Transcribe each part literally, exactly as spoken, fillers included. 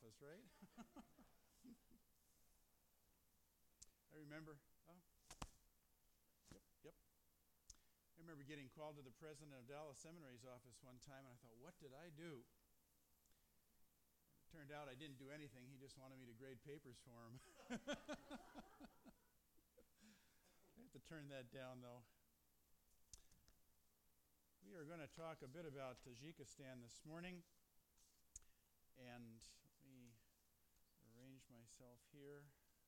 office, right? I remember, oh, yep, yep. I remember getting called to the president of Dallas Seminary's office one time, and I thought, what did I do? And it turned out I didn't do anything. He just wanted me to grade papers for him. I have to turn that down, though. We are going to talk a bit about Tajikistan this morning. And let me arrange myself here.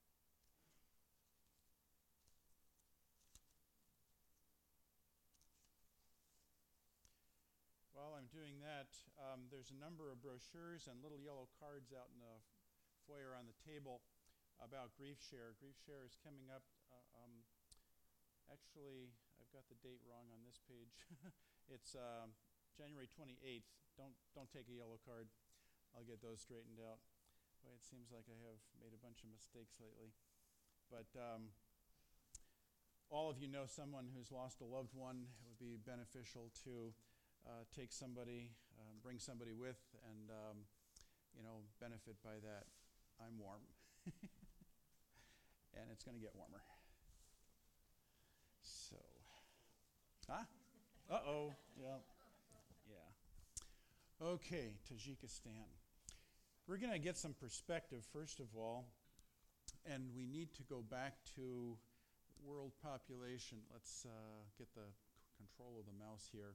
While I'm doing that, um, there's a number of brochures and little yellow cards out in the foyer on the table about GriefShare. GriefShare is coming up. Uh, um, actually, I've got the date wrong on this page. It's um, January twenty-eighth. Don't don't take a yellow card. I'll get those straightened out. Boy, it seems like I have made a bunch of mistakes lately. But um, all of you know someone who's lost a loved one. It would be beneficial to uh, take somebody, uh, bring somebody with, and um, you know, benefit by that. I'm warm, and it's going to get warmer. So, huh? Uh-oh. Yeah. Yeah. Okay, Tajikistan. We're going to get some perspective, first of all, and we need to go back to world population. Let's uh, get the c- control of the mouse here.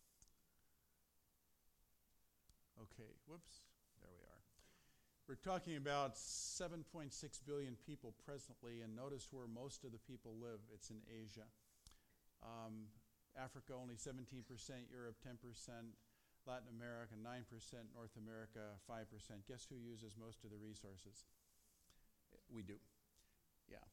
Okay, whoops, there we are. We're talking about seven point six billion people presently, and notice where most of the people live. It's in Asia. Um, Africa, only seventeen percent, Europe, ten percent, Latin America, nine percent, North America, five percent. Guess who uses most of the resources? We do. Yeah.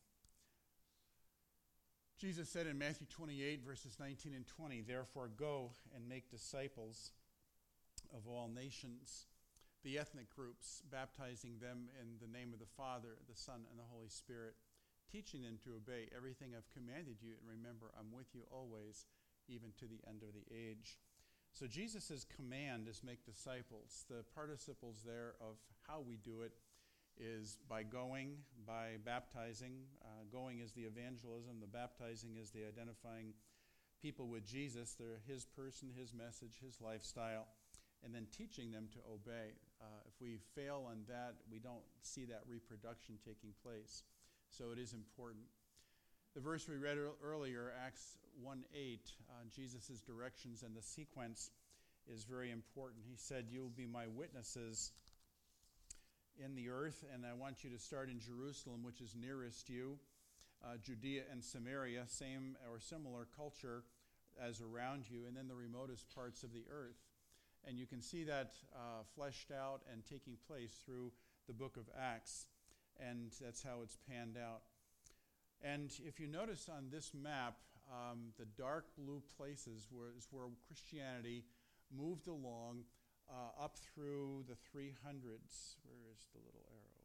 Jesus said in Matthew twenty-eight, verses nineteen and twenty, "Therefore go and make disciples of all nations, the ethnic groups, baptizing them in the name of the Father, the Son, and the Holy Spirit, teaching them to obey everything I've commanded you, and remember, I'm with you always, even to the end of the age." So Jesus' command is make disciples. The participles there of how we do it is by going, by baptizing. Uh, going is the evangelism. The baptizing is the identifying people with Jesus. They're his person, his message, his lifestyle, and then teaching them to obey. Uh, if we fail on that, we don't see that reproduction taking place. So it is important. The verse we read earlier, Acts one eight, uh, Jesus' directions and the sequence is very important. He said, "You will be my witnesses in the earth," and I want you to start in Jerusalem, which is nearest you, uh, Judea and Samaria, same or similar culture as around you, and then the remotest parts of the earth. And you can see that uh, fleshed out and taking place through the book of Acts, and that's how it's panned out. And if you notice on this map, um, the dark blue places were, is where Christianity moved along uh, up through the three hundreds. Where is the little arrow?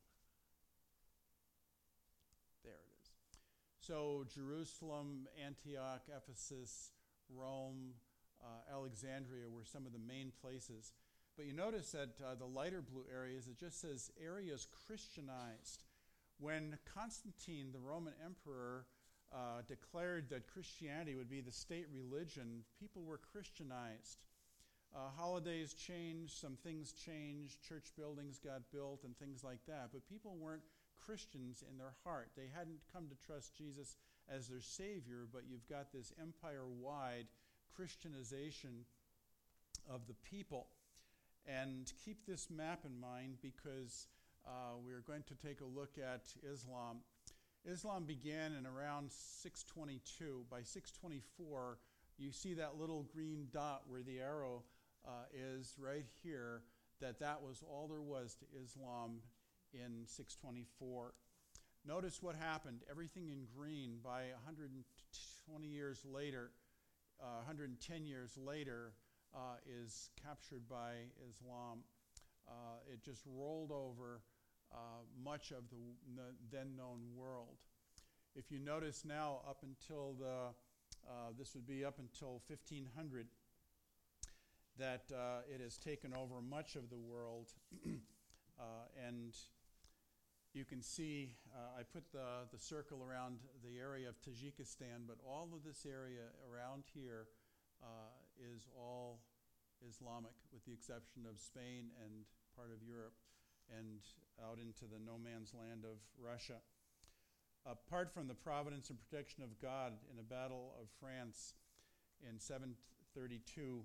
There it is. So Jerusalem, Antioch, Ephesus, Rome, uh, Alexandria were some of the main places. But you notice that uh, the lighter blue areas, it just says areas Christianized. When Constantine, the Roman emperor, uh, declared that Christianity would be the state religion, people were Christianized. Uh, holidays changed, some things changed, church buildings got built and things like that, but people weren't Christians in their heart. They hadn't come to trust Jesus as their Savior, but you've got this empire-wide Christianization of the people. And keep this map in mind because Uh, we are going to take a look at Islam. Islam began in around six twenty-two. By six twenty-four, you see that little green dot where the arrow uh, is right here, that that was all there was to Islam in six twenty-four. Notice what happened. Everything in green by one hundred twenty years later, uh, one hundred ten years later, uh, is captured by Islam. Uh, it just rolled over Uh, much of the then known world. If you notice now, up until the, uh, this would be up until fifteen hundred, that uh, it has taken over much of the world, uh, and And you can see, uh, I put the, the circle around the area of Tajikistan, but all of this area around here uh, is all Islamic, with the exception of Spain and part of Europe, and out into the no man's land of Russia. Apart from the providence and protection of God in the Battle of France in seven thirty-two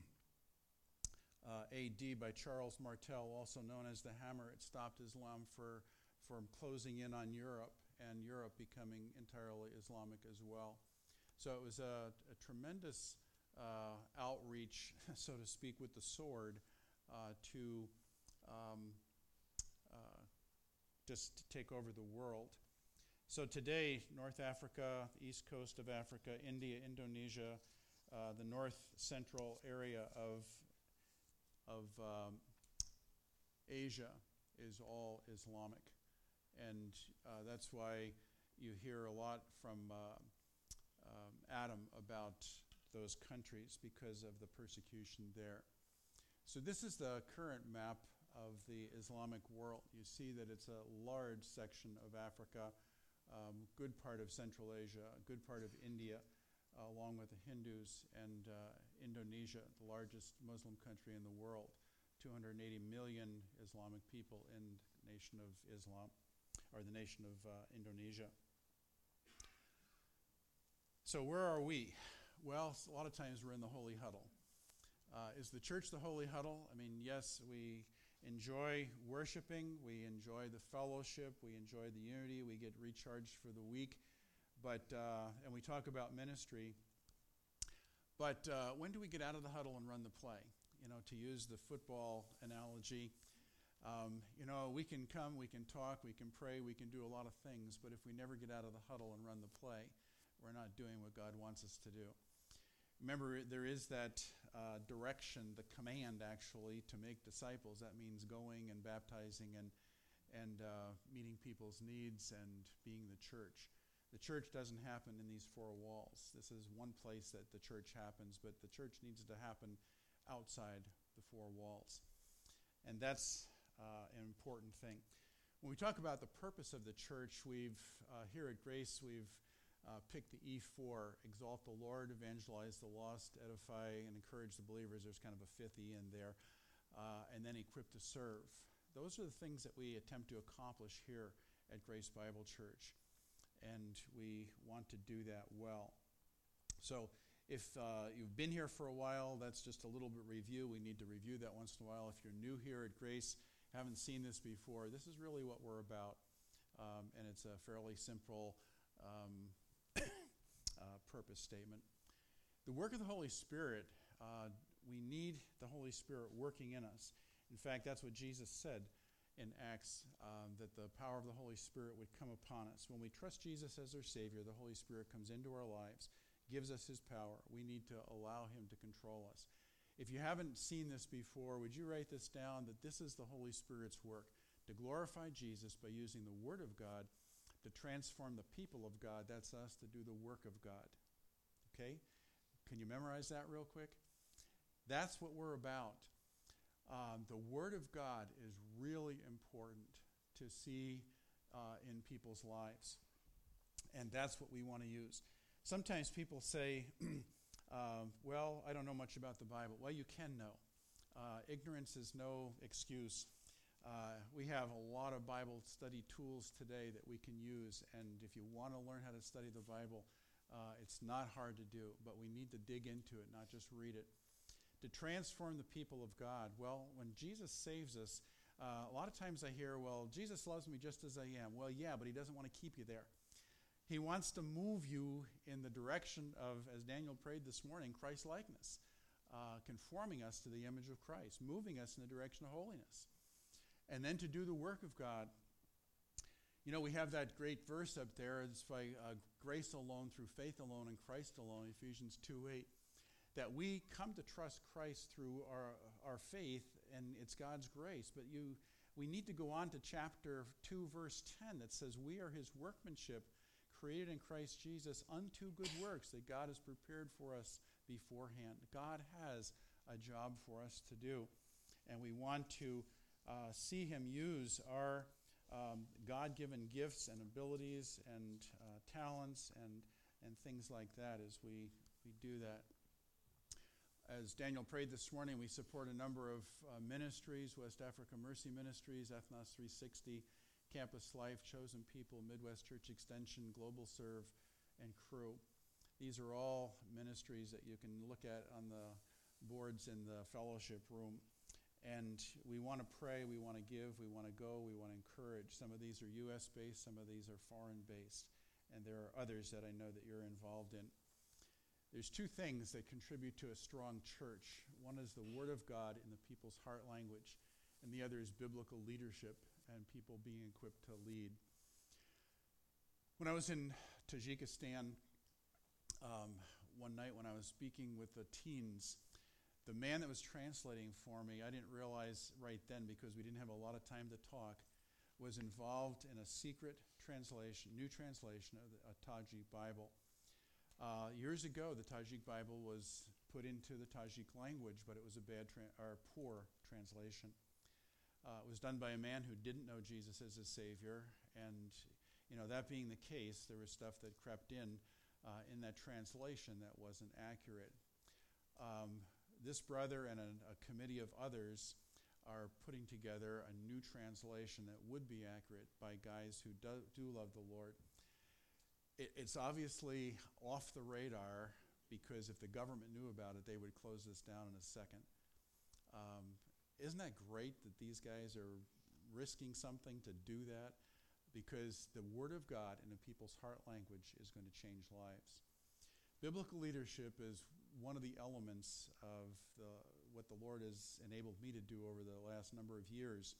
uh, A D by Charles Martel, also known as the Hammer, it stopped Islam for, from closing in on Europe, and Europe becoming entirely Islamic as well. So it was a, a tremendous uh, outreach, so to speak, with the sword uh, to um, uh, just take over the world. So today, North Africa, the east coast of Africa, India, Indonesia, uh, the north central area of, of um, Asia is all Islamic. And uh, that's why you hear a lot from uh, um, Adam about those countries, because of the persecution there. So this is the current map of the Islamic world. You see that it's a large section of Africa, um, good part of Central Asia, a good part of India, uh, along with the Hindus, and uh, Indonesia, the largest Muslim country in the world, two hundred eighty million Islamic people in the nation of Islam, or the nation of uh, Indonesia. So where are we? Well, a lot of times we're in the holy huddle. Uh, is the church the holy huddle? I mean, yes, we enjoy worshiping, we enjoy the fellowship, we enjoy the unity, we get recharged for the week, but uh, and we talk about ministry. But uh, when do we get out of the huddle and run the play? You know, to use the football analogy, um, you know, we can come, we can talk, we can pray, we can do a lot of things, but if we never get out of the huddle and run the play, we're not doing what God wants us to do. Remember, there is that uh, direction, the command actually, to make disciples. That means going and baptizing and, and uh, meeting people's needs and being the church. The church doesn't happen in these four walls. This is one place that the church happens, but the church needs to happen outside the four walls. And that's uh, an important thing. When we talk about the purpose of the church, we've, uh, here at Grace, we've Uh, pick the E four, exalt the Lord, evangelize the lost, edify and encourage the believers. There's kind of a fifth E in there. Uh, and then equip to serve. Those are the things that we attempt to accomplish here at Grace Bible Church. And we want to do that well. So if uh, you've been here for a while, that's just a little bit review. We need to review that once in a while. If you're new here at Grace, haven't seen this before, this is really what we're about. Um, and it's a fairly simple um, Uh, purpose statement. The work of the Holy Spirit, uh, we need the Holy Spirit working in us. In fact, that's what Jesus said in Acts, um, that the power of the Holy Spirit would come upon us. When we trust Jesus as our Savior, the Holy Spirit comes into our lives, gives us his power. We need to allow him to control us. If you haven't seen this before, would you write this down, that this is the Holy Spirit's work, to glorify Jesus by using the Word of God to transform the people of God. That's us, to do the work of God. Okay? Can you memorize that real quick? That's what we're about. Um, the Word of God is really important to see uh, in people's lives. And that's what we want to use. Sometimes people say, uh, well, I don't know much about the Bible. Well, you can know. Uh, ignorance is no excuse. Uh, we have a lot of Bible study tools today that we can use, and if you want to learn how to study the Bible, uh, it's not hard to do, but we need to dig into it, not just read it. To transform the people of God, well, when Jesus saves us, uh, a lot of times I hear, well, Jesus loves me just as I am. Well, yeah, but he doesn't want to keep you there. He wants to move you in the direction of, as Daniel prayed this morning, Christ-likeness, uh, conforming us to the image of Christ, moving us in the direction of holiness. And then to do the work of God. You know, we have that great verse up there. It's by uh, grace alone, through faith alone, in Christ alone, Ephesians two eight, that we come to trust Christ through our, our faith, and it's God's grace. But you, we need to go on to chapter two, verse ten, that says, we are his workmanship, created in Christ Jesus unto good works that God has prepared for us beforehand. God has a job for us to do, and we want to uh, see him use our um, God-given gifts and abilities and uh, talents and, and things like that as we, we do that. As Daniel prayed this morning, we support a number of uh, ministries: West Africa Mercy Ministries, Ethnos three sixty, Campus Life, Chosen People, Midwest Church Extension, Global Serve, and Crew. These are all ministries that you can look at on the boards in the fellowship room. And we want to pray, we want to give, we want to go, we want to encourage. Some of these are U S based, some of these are foreign based. And there are others that I know that you're involved in. There's two things that contribute to a strong church. One is the Word of God in the people's heart language, and the other is biblical leadership and people being equipped to lead. When I was in Tajikistan um, one night when I was speaking with the teens, the man that was translating for me, I didn't realize right then because we didn't have a lot of time to talk, was involved in a secret translation, new translation of the a Tajik Bible. Uh, years ago, the Tajik Bible was put into the Tajik language, but it was a bad tra- or poor translation. Uh, it was done by a man who didn't know Jesus as his Savior, and you know, that being the case, there was stuff that crept in uh, in that translation that wasn't accurate. Um, this brother and a, a committee of others are putting together a new translation that would be accurate by guys who do, do love the Lord. It's obviously off the radar because if the government knew about it, they would close this down in a second. Um, isn't that great that these guys are risking something to do that? Because the Word of God in a people's heart language is going to change lives. Biblical leadership is one of the elements of the, what the Lord has enabled me to do over the last number of years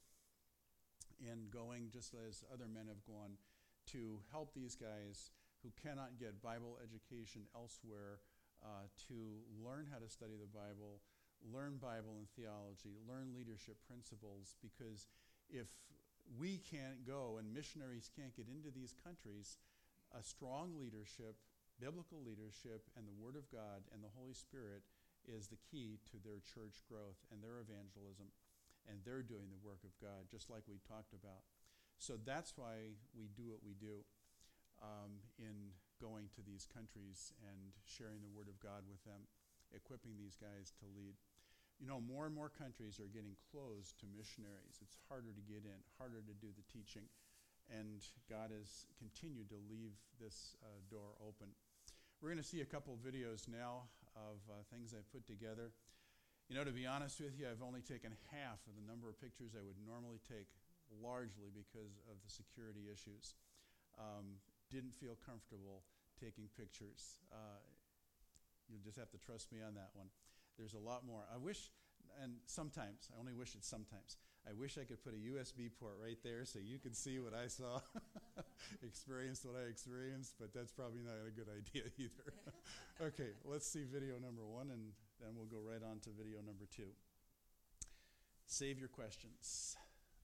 in going, just as other men have gone, to help these guys who cannot get Bible education elsewhere uh, to learn how to study the Bible, learn Bible and theology, learn leadership principles, because if we can't go and missionaries can't get into these countries, a strong leadership, biblical leadership, and the Word of God and the Holy Spirit is the key to their church growth and their evangelism, and they're doing the work of God, just like we talked about. So that's why we do what we do. Um, in going to these countries and sharing the Word of God with them, equipping these guys to lead. You know, more and more countries are getting closed to missionaries. It's harder to get in, harder to do the teaching, and God has continued to leave this uh, door open. We're going to see a couple videos now of uh, things I've put together. You know, to be honest with you, I've only taken half of the number of pictures I would normally take, largely because of the security issues. Um, didn't feel comfortable taking pictures. Uh, you'll just have to trust me on that one. There's a lot more. I wish, and sometimes, I only wish it sometimes, I wish I could put a U S B port right there so you could see what I saw, experienced what I experienced, but that's probably not a good idea either. Okay, let's see video number one, and then we'll go right on to video number two. Save your questions.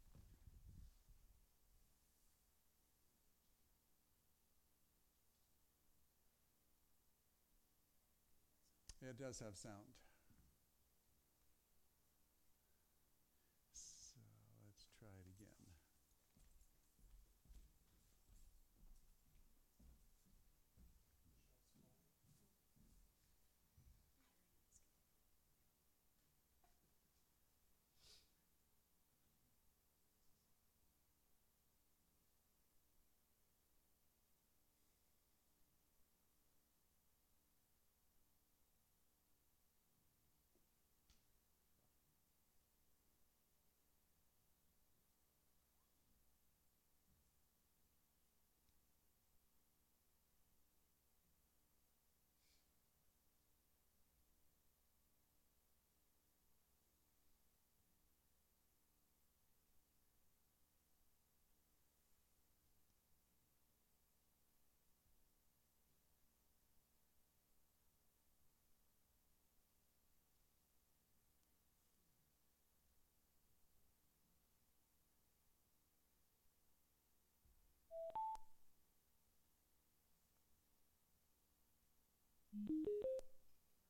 It does have sound. So let's try it again.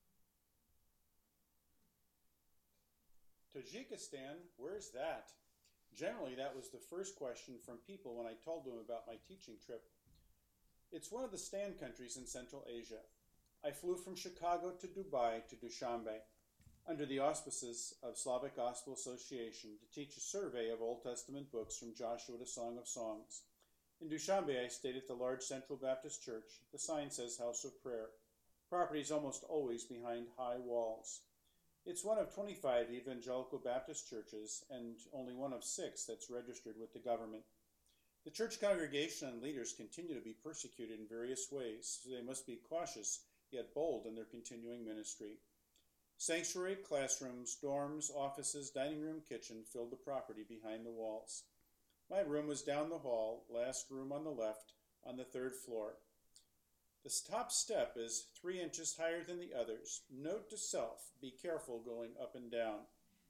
Tajikistan, where's that? Generally, that was the first question from people when I told them about my teaching trip. It's one of the stand countries in Central Asia. I flew from Chicago to Dubai to Dushanbe under the auspices of Slavic Gospel Association to teach a survey of Old Testament books from Joshua to Song of Songs. In Dushanbe, I stayed at the large Central Baptist Church. The sign says House of Prayer. Property is almost always behind high walls. It's one of twenty-five evangelical Baptist churches and only one of six that's registered with the government. The church congregation and leaders continue to be persecuted in various ways, so they must be cautious yet bold in their continuing ministry. Sanctuary, classrooms, dorms, offices, dining room, kitchen filled the property behind the walls. My room was down the hall, last room on the left, on the third floor. The top step is three inches higher than the others. Note to self, be careful going up and down.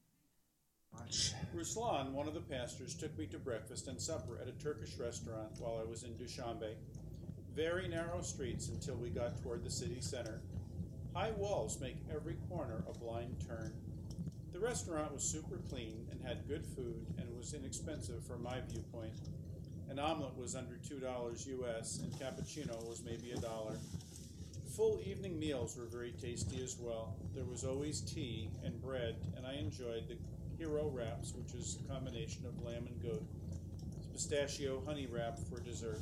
Ruslan, one of the pastors, took me to breakfast and supper at a Turkish restaurant while I was in Dushanbe. Very narrow streets until we got toward the city center. High walls make every corner a blind turn. The restaurant was super clean and had good food and was inexpensive from my viewpoint. An omelet was under two dollars U S and cappuccino was maybe a dollar. Full evening meals were very tasty as well. There was always tea and bread, and I enjoyed the hero wraps, which is a combination of lamb and goat. Pistachio honey wrap for dessert.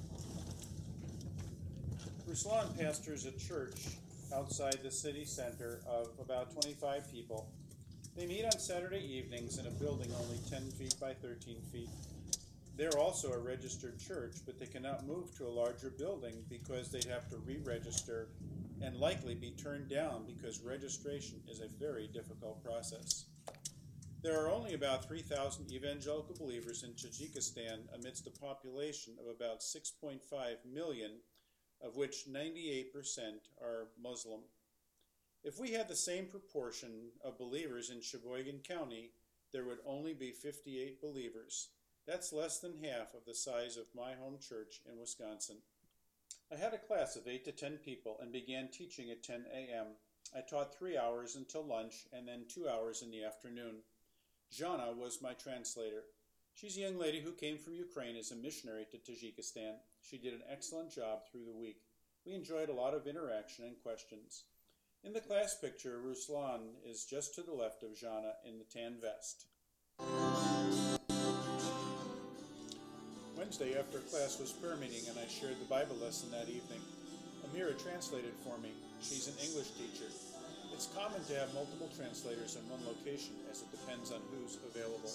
Ruslan pastors a church outside the city center of about twenty-five people. They meet on Saturday evenings in a building only ten feet by thirteen feet. They're also a registered church, but they cannot move to a larger building because they'd have to re-register and likely be turned down because registration is a very difficult process. There are only about three thousand evangelical believers in Tajikistan amidst a population of about six point five million, of which ninety-eight percent are Muslim. If we had the same proportion of believers in Sheboygan County, there would only be fifty-eight believers. That's less than half of the size of my home church in Wisconsin. I had a class of eight to ten people and began teaching at ten a.m. I taught three hours until lunch and then two hours in the afternoon. Jana was my translator. She's a young lady who came from Ukraine as a missionary to Tajikistan. She did an excellent job through the week. We enjoyed a lot of interaction and questions. In the class picture, Ruslan is just to the left of Jana in the tan vest. Wednesday after class was prayer meeting and I shared the Bible lesson that evening. Amira translated for me. She's an English teacher. It's common to have multiple translators in one location as it depends on who's available.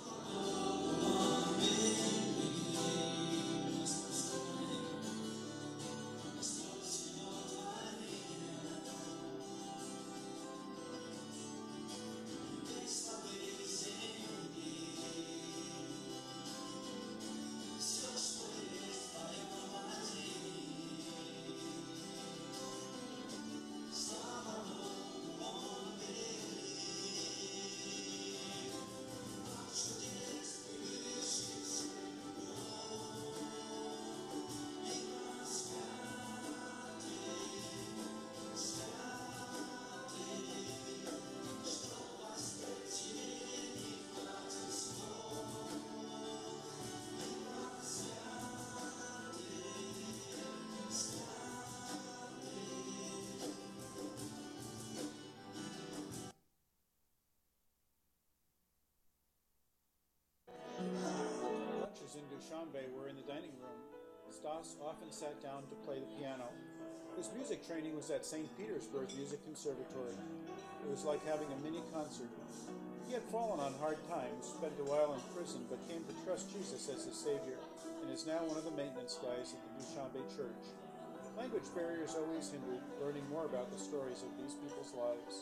In Dushanbe were in the dining room. Stas often sat down to play the piano. His music training was at Saint Petersburg Music Conservatory. It was like having a mini concert. He had fallen on hard times, spent a while in prison, but came to trust Jesus as his Savior, and is now one of the maintenance guys at the Dushanbe church. Language barriers always hindered learning more about the stories of these people's lives.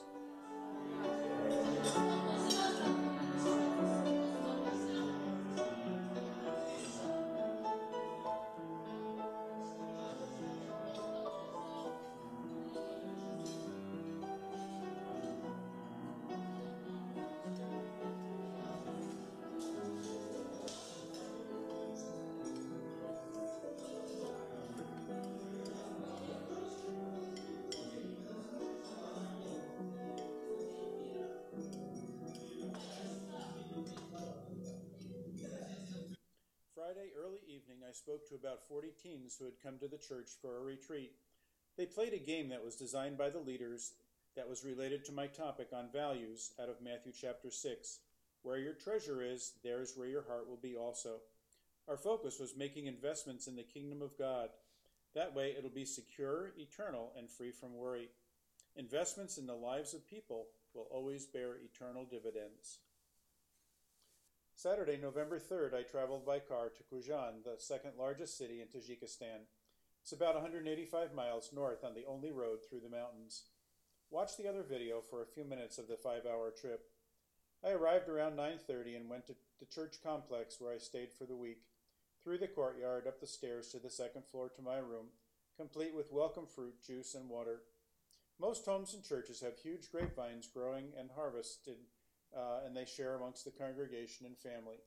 Friday early evening, I spoke to about forty teens who had come to the church for a retreat. They played a game that was designed by the leaders that was related to my topic on values out of Matthew chapter six. Where your treasure is, there is where your heart will be also. Our focus was making investments in the kingdom of God. That way it'll be secure, eternal, and free from worry. Investments in the lives of people will always bear eternal dividends. Saturday, November third, I traveled by car to Kuzhan, the second largest city in Tajikistan. It's about one hundred eighty-five miles north on the only road through the mountains. Watch the other video for a few minutes of the five-hour trip. I arrived around nine thirty and went to the church complex where I stayed for the week. Through the courtyard, up the stairs to the second floor to my room, complete with welcome fruit, juice, and water. Most homes and churches have huge grapevines growing and harvested, uh, and they share amongst the congregation and family.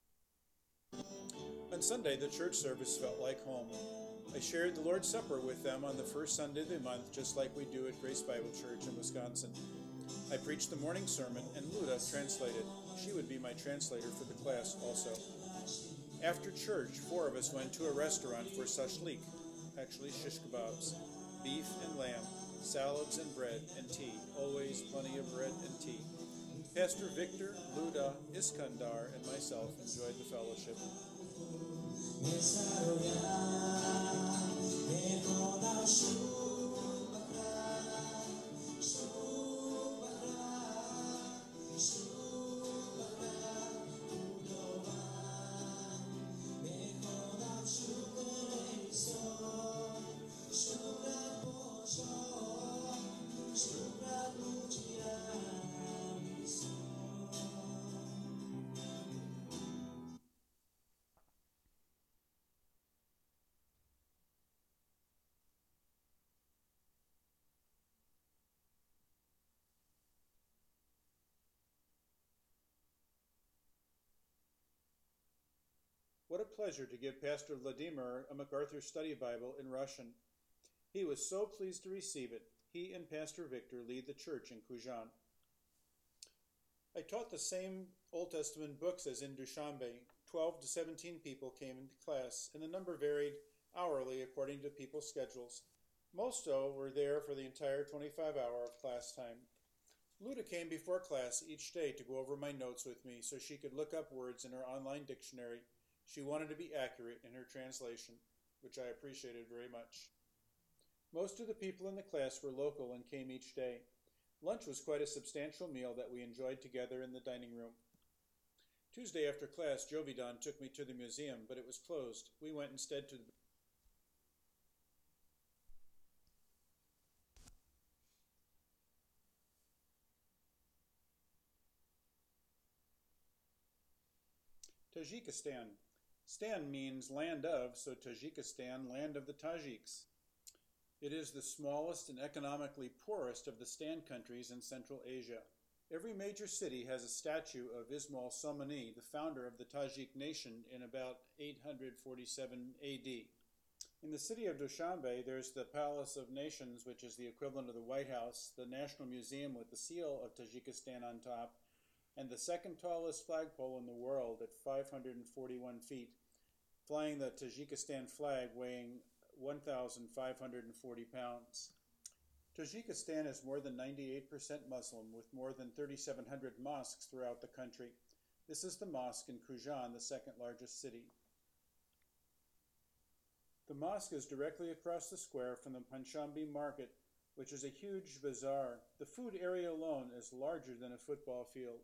On Sunday, the church service felt like home. I shared the Lord's Supper with them on the first Sunday of the month, just like we do at Grace Bible Church in Wisconsin. I preached the morning sermon, and Luda translated. She would be my translator for the class also. After church, four of us went to a restaurant for shashlik, actually shish kebabs, beef and lamb, salads and bread and tea, always plenty of bread and tea. Pastor Victor, Luda, Iskandar, and myself enjoyed the fellowship. What a pleasure to give Pastor Vladimir a MacArthur Study Bible in Russian. He was so pleased to receive it. He and Pastor Victor lead the church in Kuzhan. I taught the same Old Testament books as in Dushanbe. Twelve to seventeen people came into class, and the number varied hourly according to people's schedules. Most, though, were there for the entire twenty-five hour of class time. Luda came before class each day to go over my notes with me so she could look up words in her online dictionary. She wanted to be accurate in her translation, which I appreciated very much. Most of the people in the class were local and came each day. Lunch was quite a substantial meal that we enjoyed together in the dining room. Tuesday after class, Jovidan took me to the museum, but it was closed. We went instead to the Tajikistan. Stan means land of, so Tajikistan, land of the Tajiks. It is the smallest and economically poorest of the Stan countries in Central Asia. Every major city has a statue of Ismail Somani, the founder of the Tajik nation, in about eight hundred forty-seven A D. In the city of Dushanbe, there's the Palace of Nations, which is the equivalent of the White House, the National Museum with the seal of Tajikistan on top, and the second tallest flagpole in the world at five hundred forty-one feet, flying the Tajikistan flag weighing one thousand five hundred forty pounds. Tajikistan is more than ninety-eight percent Muslim, with more than thirty-seven hundred mosques throughout the country. This is the mosque in Kuzhan, the second largest city. The mosque is directly across the square from the Panchambi market, which is a huge bazaar. The food area alone is larger than a football field.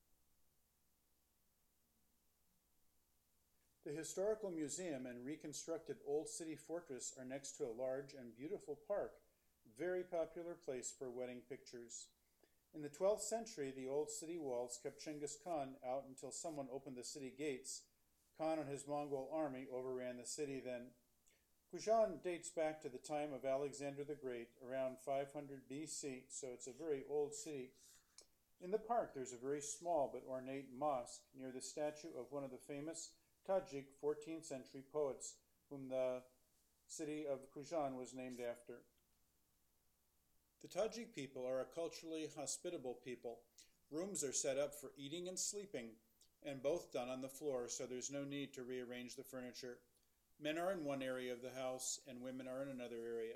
The Historical Museum and reconstructed Old City Fortress are next to a large and beautiful park, very popular place for wedding pictures. In the twelfth century, the old city walls kept Genghis Khan out until someone opened the city gates. Khan and his Mongol army overran the city then. Kuzhan dates back to the time of Alexander the Great, around five hundred B C, so it's a very old city. In the park, there's a very small but ornate mosque near the statue of one of the famous Tajik fourteenth century poets, whom the city of Kuzhan was named after. The Tajik people are a culturally hospitable people. Rooms are set up for eating and sleeping. and both done on the floor, so there's no need to rearrange the furniture. Men are in one area of the house, and women are in another area.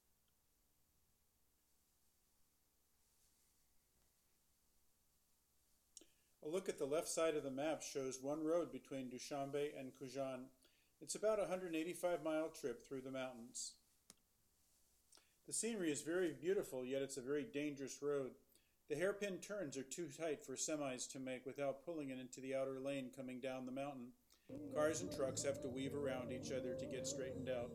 A look at the left side of the map shows one road between Dushanbe and Kujan. It's about a one hundred eighty-five mile trip through the mountains. The scenery is very beautiful, yet it's a very dangerous road. The hairpin turns are too tight for semis to make without pulling it into the outer lane coming down the mountain. Cars and trucks have to weave around each other to get straightened out.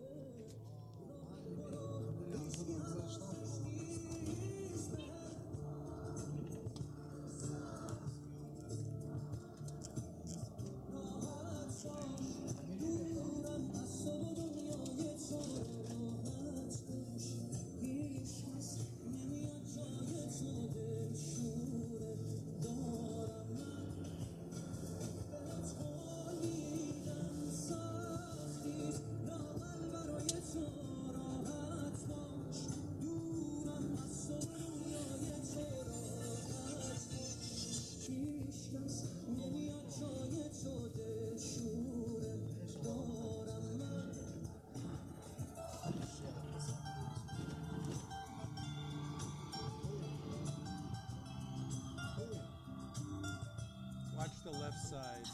Watch the left side.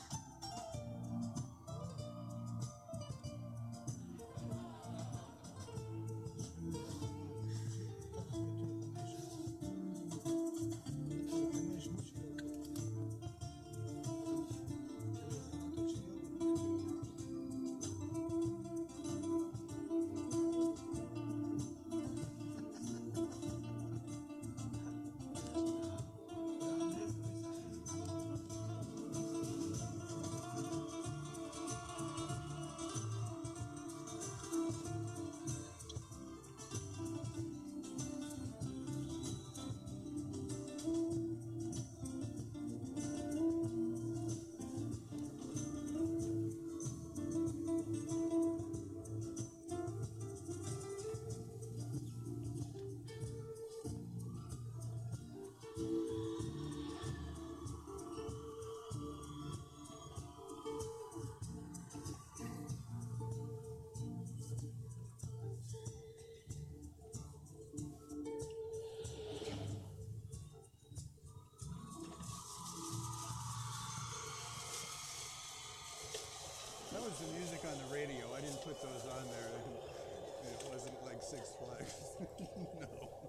That was the music on the radio. I didn't put those on there. It wasn't like Six Flags. No.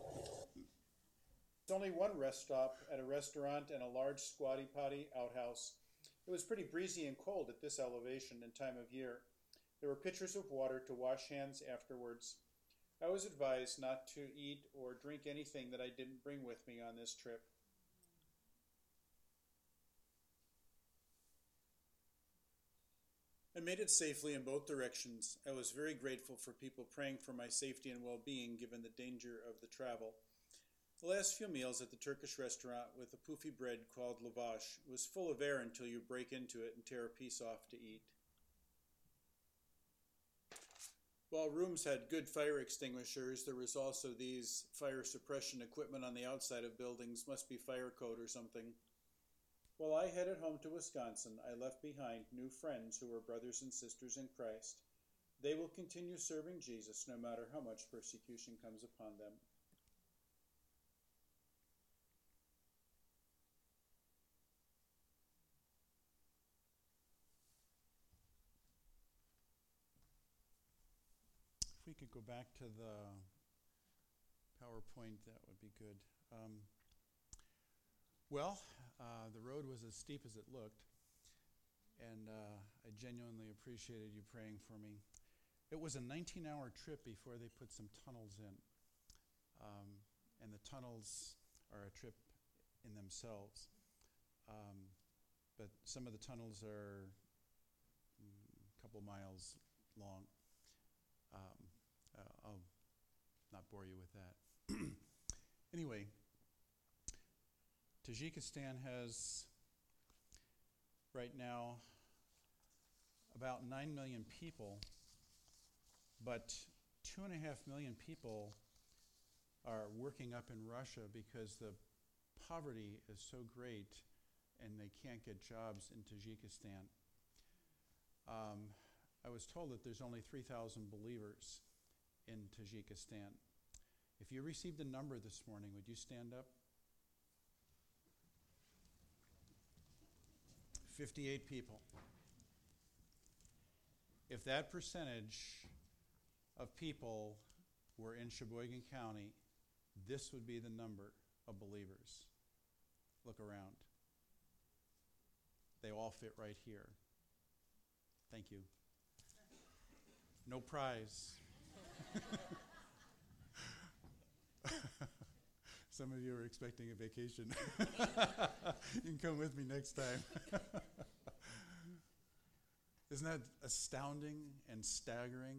It's only one rest stop at a restaurant and a large squatty potty outhouse. It was pretty breezy and cold at this elevation and time of year. There were pitchers of water to wash hands afterwards. I was advised not to eat or drink anything that I didn't bring with me on this trip. I made it safely in both directions. I was very grateful for people praying for my safety and well-being given the danger of the travel. The last few meals at the Turkish restaurant with a poofy bread called lavash was full of air until you break into it and tear a piece off to eat. While rooms had good fire extinguishers, there was also these fire suppression equipment on the outside of buildings, must be fire code or something. While I headed home to Wisconsin, I left behind new friends who were brothers and sisters in Christ. They will continue serving Jesus no matter how much persecution comes upon them. If we could go back to the PowerPoint, that would be good. Um, well, uh, the road was as steep as it looked, and uh, I genuinely appreciated you praying for me. It was a nineteen hour trip before they put some tunnels in, um, and the tunnels are a trip in themselves. Um, but some of the tunnels are mm, a couple miles long. Um, uh, I'll not bore you with that. Anyway, Tajikistan has right now about nine million people, but two and a half million people are working up in Russia because the poverty is so great and they can't get jobs in Tajikistan. Um, I was told that there's only three thousand believers in Tajikistan. If you received a number this morning, would you stand up? fifty-eight people. If that percentage of people were in Sheboygan County, this would be the number of believers. Look around. They all fit right here. Thank you. No prize. Some of you are expecting a vacation. You can come with me next time. Isn't that astounding and staggering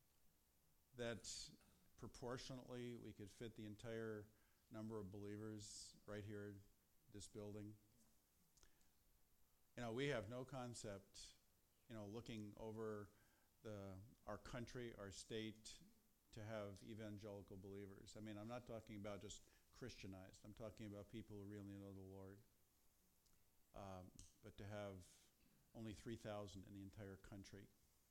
that proportionately we could fit the entire number of believers right here in this building? You know, we have no concept, you know, looking over the our country, our state, to have evangelical believers. I mean, I'm not talking about just Christianized. I'm talking about people who really know the Lord. Um, but to have only three thousand in the entire country.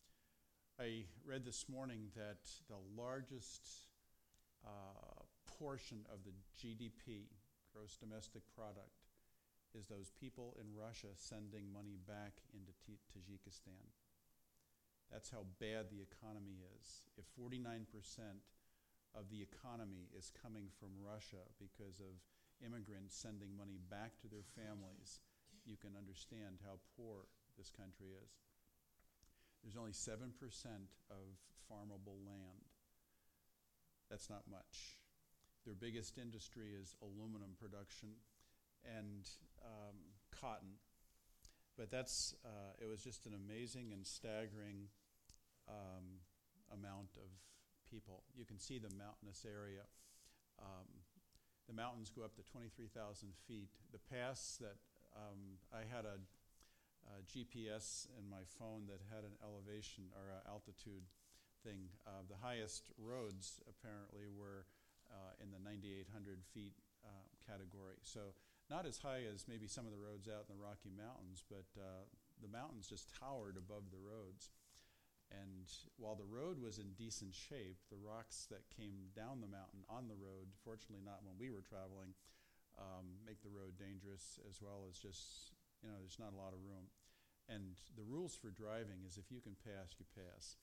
I read this morning that the largest uh, portion of the G D P, gross domestic product, is those people in Russia sending money back into T- Tajikistan. That's how bad the economy is. If forty-nine percent of the economy is coming from Russia because of immigrants sending money back to their families, you can understand how poor this country is. There's only seven percent of farmable land. That's not much. Their biggest industry is aluminum production and um, cotton. But that's, uh, it was just an amazing and staggering um, amount of people. You can see the mountainous area. Um, the mountains go up to twenty-three thousand feet. The pass that um, I had a, a G P S in my phone that had an elevation or a altitude thing. Uh, the highest roads apparently were uh, in the ninety-eight hundred feet uh, category. So not as high as maybe some of the roads out in the Rocky Mountains, but uh, the mountains just towered above the roads. And while the road was in decent shape, the rocks that came down the mountain on the road, fortunately not when we were traveling, um, make the road dangerous, as well as just, you know, there's not a lot of room. And the rules for driving is if you can pass, you pass.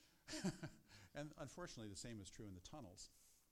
And unfortunately, the same is true in the tunnels.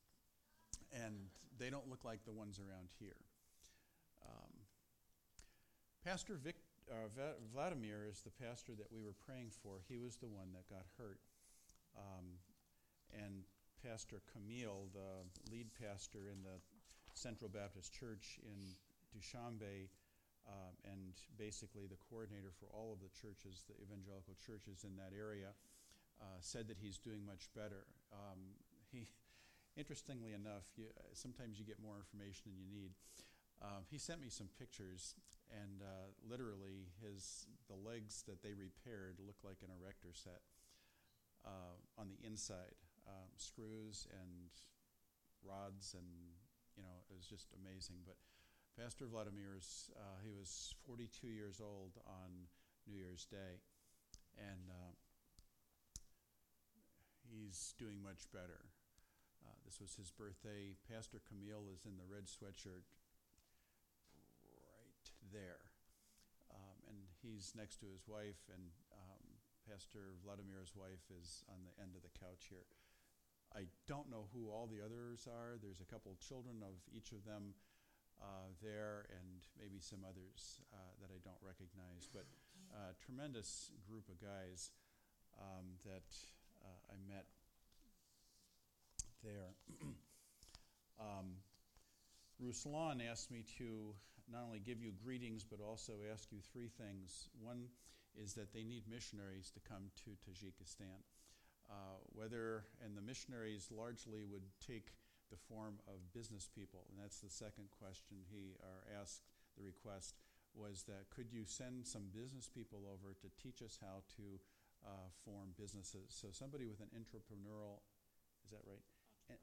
And they don't look like the ones around here. Um, Pastor Vic, uh, Va- Vladimir is the pastor that we were praying for. He was the one that got hurt. Um, and Pastor Camille, the lead pastor in the Central Baptist Church in Dushanbe, um, and basically the coordinator for all of the churches, the evangelical churches in that area, uh, said that he's doing much better. Um, he, interestingly enough, you, sometimes you get more information than you need. Um, he sent me some pictures, and uh, literally his the legs that they repaired look like an erector set uh, on the inside, um, screws and rods, and you know it was just amazing. But Pastor Vladimir's uh, he was forty-two years old on New Year's Day, and uh, he's doing much better. Uh, this was his birthday. Pastor Camille is in the red sweatshirt there. Um, and he's next to his wife, and um, Pastor Vladimir's wife is on the end of the couch here. I don't know who all the others are. There's a couple children of each of them uh, there, and maybe some others uh, that I don't recognize. But a uh, tremendous group of guys um, that uh, I met there. um, Ruslan asked me to not only give you greetings, but also ask you three things. One is that they need missionaries to come to Tajikistan. Uh, whether, and the missionaries largely would take the form of business people, and that's the second question he or asked, the request, was that could you send some business people over to teach us how to uh, form businesses? So somebody with an entrepreneurial, is that right? An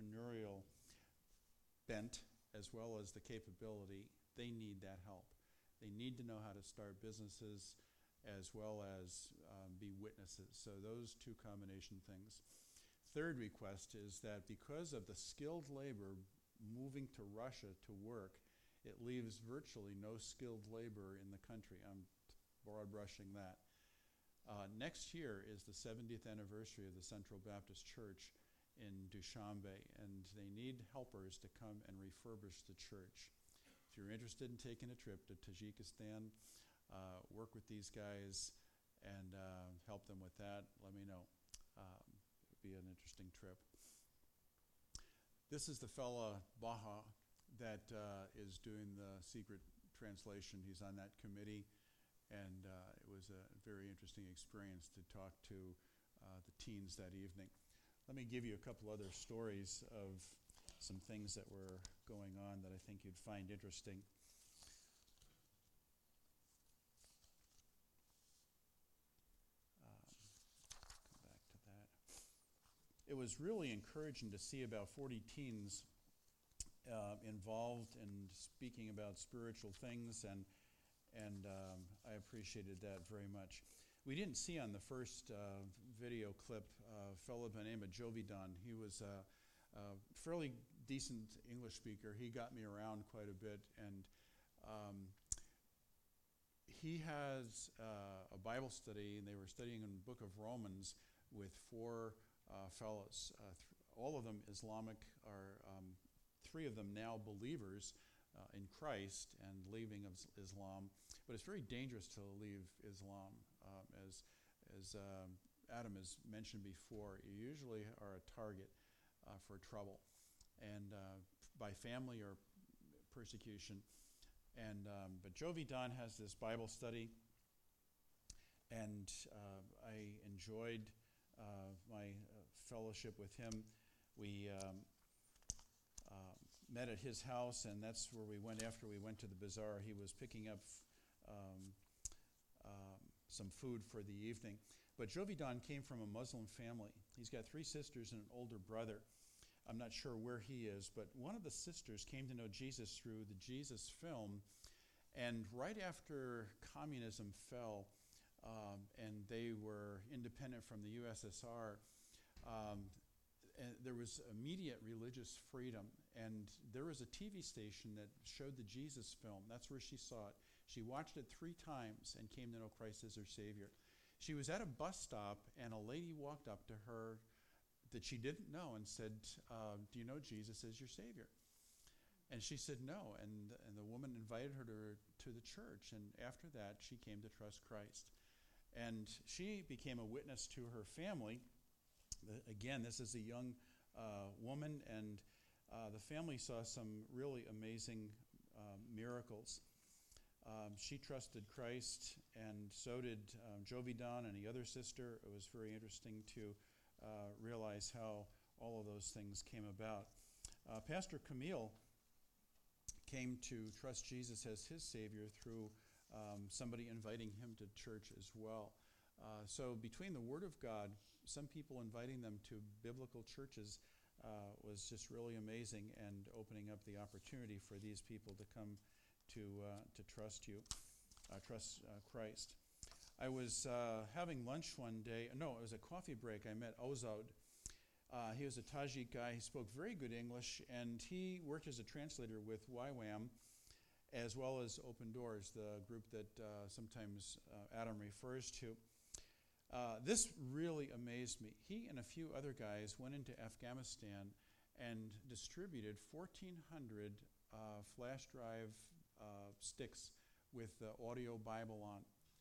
entrepreneurial bent, as well as the capability, they need that help. They need to know how to start businesses as well as um, be witnesses. So those two combination things. Third request is that because of the skilled labor moving to Russia to work, it leaves virtually no skilled labor in the country. I'm broad brushing that. Uh, next year is the seventieth anniversary of the Central Baptist Church in Dushanbe, and they need helpers to come and refurbish the church. If you're interested in taking a trip to Tajikistan, uh, work with these guys and uh, help them with that, let me know. Um, it would be an interesting trip. This is the fella, Baha, that uh, is doing the secret translation. He's on that committee, and uh, it was a very interesting experience to talk to uh, the teens that evening. Let me give you a couple other stories of some things that were going on that I think you'd find interesting. Um, come back to that. It was really encouraging to see about forty teens uh, involved in speaking about spiritual things, and and um, I appreciated that very much. We didn't see on the first uh, video clip uh, a fellow by the name of Jovidan. He was a, a fairly decent English speaker. He got me around quite a bit, and um, he has uh, a Bible study, and they were studying in the book of Romans with four uh, fellows. Uh, th- all of them Islamic, or um, three of them now believers uh, in Christ and leaving of Islam. But it's very dangerous to leave Islam. Um, as as um, Adam has mentioned before, you usually are a target uh, for trouble, and uh, by family or persecution. And um, but Jovidan has this Bible study, and uh, I enjoyed uh, my uh, fellowship with him. We um, uh, met at his house, and that's where we went after we went to the bazaar. He was picking up um, um, some food for the evening. But Jovidan came from a Muslim family. He's got three sisters and an older brother. I'm not sure where he is, but one of the sisters came to know Jesus through the Jesus film. And right after communism fell um, and they were independent from the U S S R, um, and there was immediate religious freedom. And there was a T V station that showed the Jesus film. That's where she saw it. She watched it three times and came to know Christ as her Savior. She was at a bus stop, and a lady walked up to her that she didn't know and said, uh, do you know Jesus as your Savior? And she said no, and, and the woman invited her to, to the church, and after that, she came to trust Christ. And she became a witness to her family. The, again, this is a young uh, woman, and uh, the family saw some really amazing uh, miracles. Um, she trusted Christ, and so did um, Jovidan and the other sister. It was very interesting to uh, realize how all of those things came about. Uh, Pastor Camille came to trust Jesus as his Savior through um, somebody inviting him to church as well. Uh, so between the Word of God, some people inviting them to biblical churches uh, was just really amazing, and opening up the opportunity for these people to come to uh, to trust you, uh, trust uh, Christ. I was uh, having lunch one day. No, it was a coffee break. I met Ozod. Uh, he was a Tajik guy. He spoke very good English, and he worked as a translator with Y WAM, as well as Open Doors, the group that uh, sometimes uh, Adam refers to. Uh, this really amazed me. He and a few other guys went into Afghanistan and distributed fourteen hundred uh, flash drive uh, sticks with the audio Bible on.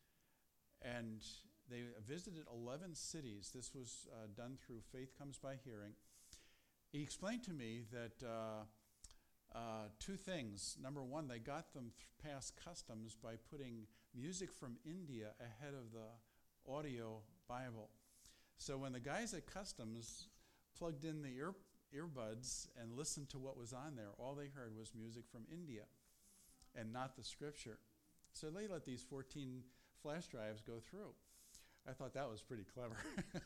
And they visited eleven cities. This was uh, done through Faith Comes by Hearing. He explained to me that uh, uh, two things. Number one, they got them th- past customs by putting music from India ahead of the audio Bible. So when the guys at customs plugged in the ear, earbuds and listened to what was on there, all they heard was music from India and not the scripture. So they let these fourteen flash drives go through. I thought that was pretty clever.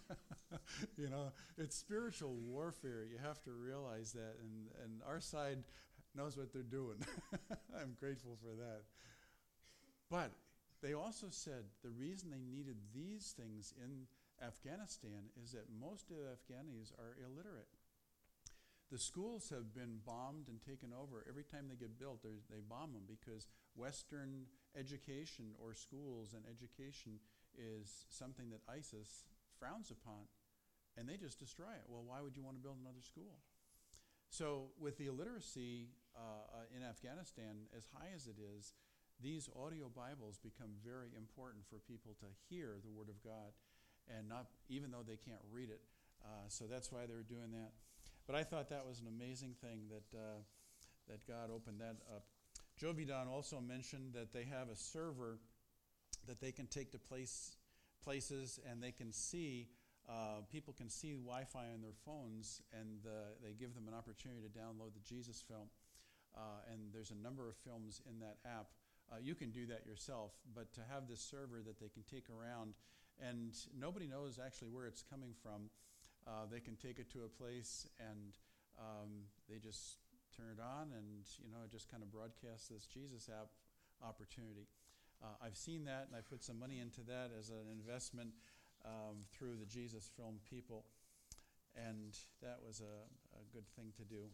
You know, it's spiritual warfare. You have to realize that, and, and our side knows what they're doing. I'm grateful for that. But they also said the reason they needed these things in Afghanistan is that most of the Afghanis are illiterate. The schools have been bombed and taken over. Every time they get built, they bomb them because Western education or schools and education is something that ISIS frowns upon, and they just destroy it. Well, why would you want to build another school? So with the illiteracy uh, in Afghanistan, as high as it is, these audio Bibles become very important for people to hear the Word of God, and not even though they can't read it. Uh, so that's why they're doing that. But I thought that was an amazing thing that uh, that God opened that up. Jovidan also mentioned that they have a server that they can take to place places, and they can see uh, people can see Wi-Fi on their phones, and uh, they give them an opportunity to download the Jesus film. Uh, and there's a number of films in that app. Uh, you can do that yourself, but to have this server that they can take around, and nobody knows actually where it's coming from. Uh, they can take it to a place, and um, they just turn it on, and you know, it just kind of broadcasts this Jesus app opportunity. Uh, I've seen that, and I put some money into that as an investment um, through the Jesus Film people, and that was a, a good thing to do.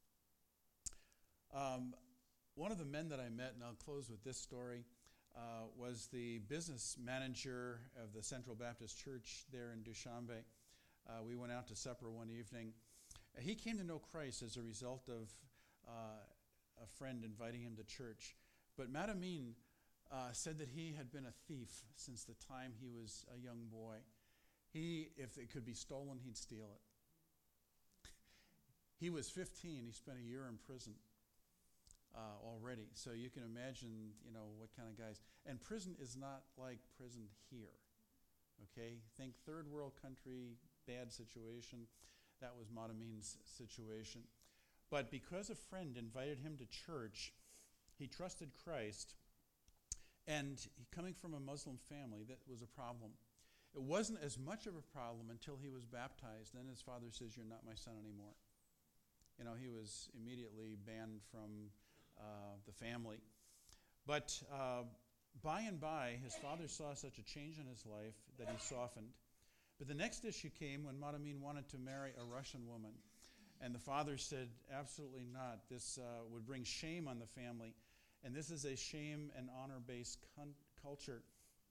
Um, one of the men that I met, and I'll close with this story, uh, was the business manager of the Central Baptist Church there in Dushanbe. Uh, we went out to supper one evening. Uh, he came to know Christ as a result of uh, a friend inviting him to church. But Matt Amin uh, said that he had been a thief since the time he was a young boy. He, if it could be stolen, he'd steal it. He was fifteen. He spent a year in prison uh, already. So you can imagine, you know, what kind of guys. And prison is not like prison here. Okay? Think third world country, bad situation. That was Matamin's situation. But because a friend invited him to church, he trusted Christ, and he, coming from a Muslim family, that was a problem. It wasn't as much of a problem until he was baptized. Then his father says, "You're not my son anymore." You know, he was immediately banned from uh, the family. But uh, by and by, his father saw such a change in his life that he softened. But the next issue came when Matamin wanted to marry a Russian woman. And the father said, absolutely not. This uh, would bring shame on the family. And this is a shame and honor-based con- culture.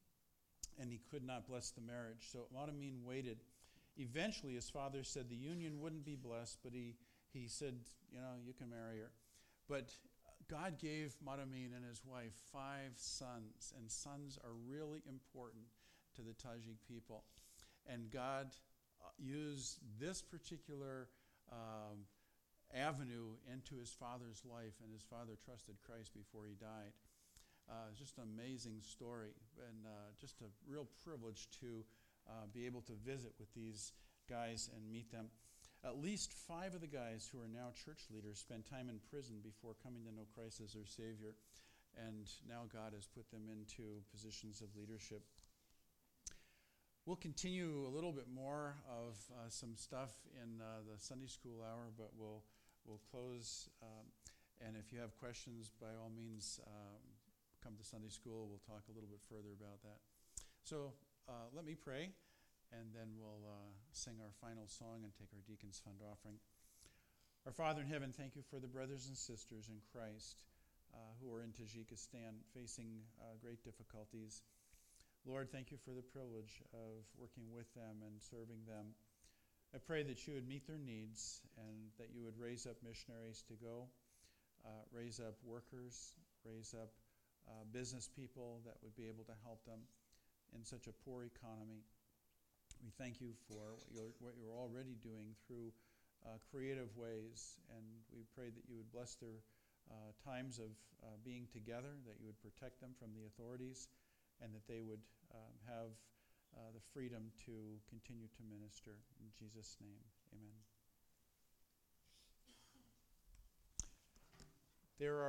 And he could not bless the marriage. So Matamin waited. Eventually, his father said the union wouldn't be blessed, but he, he said, you know, you can marry her. But God gave Matamin and his wife five sons, and sons are really important to the Tajik people. And God uh, used this particular um, avenue into his father's life, and his father trusted Christ before he died. Uh, it's just an amazing story, and uh, just a real privilege to uh, be able to visit with these guys and meet them. At least five of the guys who are now church leaders spent time in prison before coming to know Christ as their Savior, and now God has put them into positions of leadership. We'll continue a little bit more of uh, some stuff in uh, the Sunday school hour, but we'll we'll close. Um, and if you have questions, by all means, um, come to Sunday school. We'll talk a little bit further about that. So uh, let me pray, and then we'll uh, sing our final song and take our Deacons Fund offering. Our Father in heaven, thank you for the brothers and sisters in Christ uh, who are in Tajikistan facing uh, great difficulties. Lord, thank you for the privilege of working with them and serving them. I pray that you would meet their needs and that you would raise up missionaries to go, uh, raise up workers, raise up uh, business people that would be able to help them in such a poor economy. We thank you for what you're, what you're already doing through uh, creative ways, and we pray that you would bless their uh, times of uh, being together, that you would protect them from the authorities, and that they would um, have uh, the freedom to continue to minister. In Jesus' name, amen. There are